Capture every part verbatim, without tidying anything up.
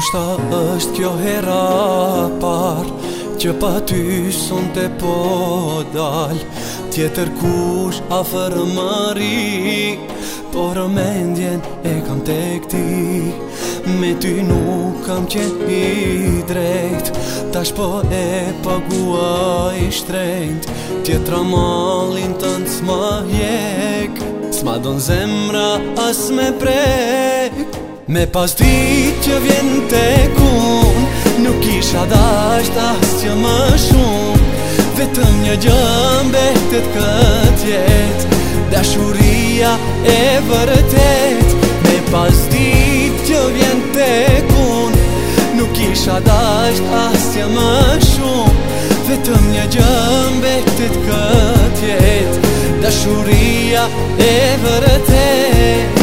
Ndoshta është kjo hera par që pa ty sonte po dal tjetër kush afër mari, por mendjen e kam tek ti. Me ty nuk kam qenë i drejt, tash po e paguaj shtrejt. Tjetra mallin tënd s'ma hjek, s'ma don zemra as me prek. Me pas dit që vjen tek unë, nuk isha dasht as që më shumë. Vetëm një gjë mbetet kët jet, dashuria e vërtet. Me pas dit që vjen tek unë, nuk isha dasht as që më shumë. Vetëm një gjë mbetet kët jet, dashuria e vërtet.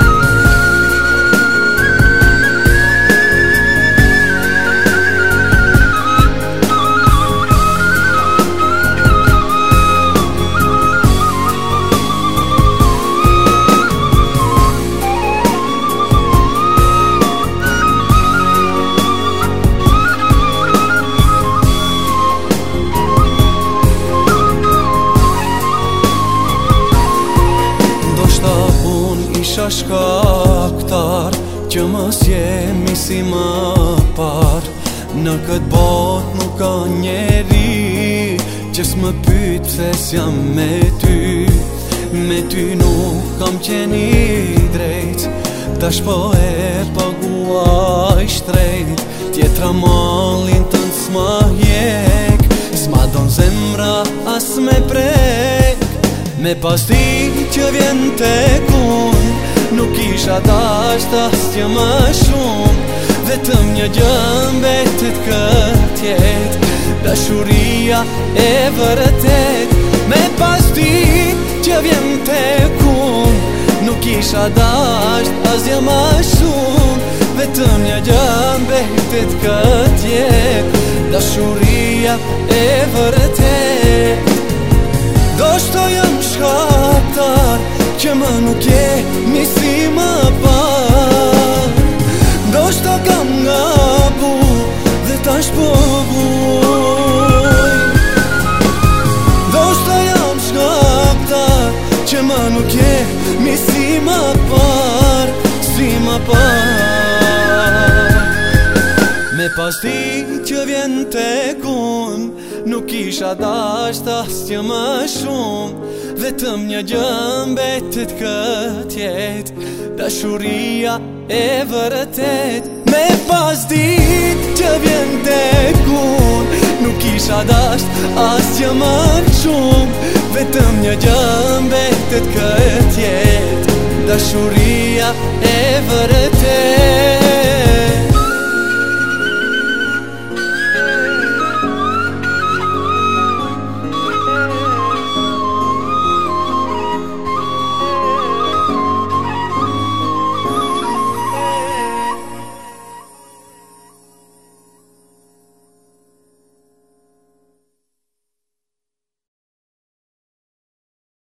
Isha shkaktar që mos jemi si më par. Në këtë bot nuk ka njeri që s'më pyt pse s'jam me ty. Me ty nuk kam qenë i drejt, tash po e paguaj shtrejt. Tjetra mallin tënd s'ma hjek, s'ma don zemra as me prek. Me pas dit që vjen tek unë, nuk isha dasht as që më shumë. Vetëm një gjë mbetet kët jet, dashuria e vërtet. Me pas dit që vjen tek unë, nuk isha dasht as që më shumë. Vetëm një gjë mbetet kët jet, dashuria e vërtet. Do shto jam shkaktar që më nuk je misi më par. Do shto kam gabu dhe tash po vuj. Do shto jam shkaktar që më nuk je misi më par, si më par. Me pas dit që vjen tek unë, nuk isha dasht as që më shumë. Vetëm një gjë mbetet kët jet, dashuria e vërtet. Me pas dit që vjen tek unë, nuk isha dasht as që më shumë. Vetëm një gjë mbetet kët jet, dashuria e vërtet.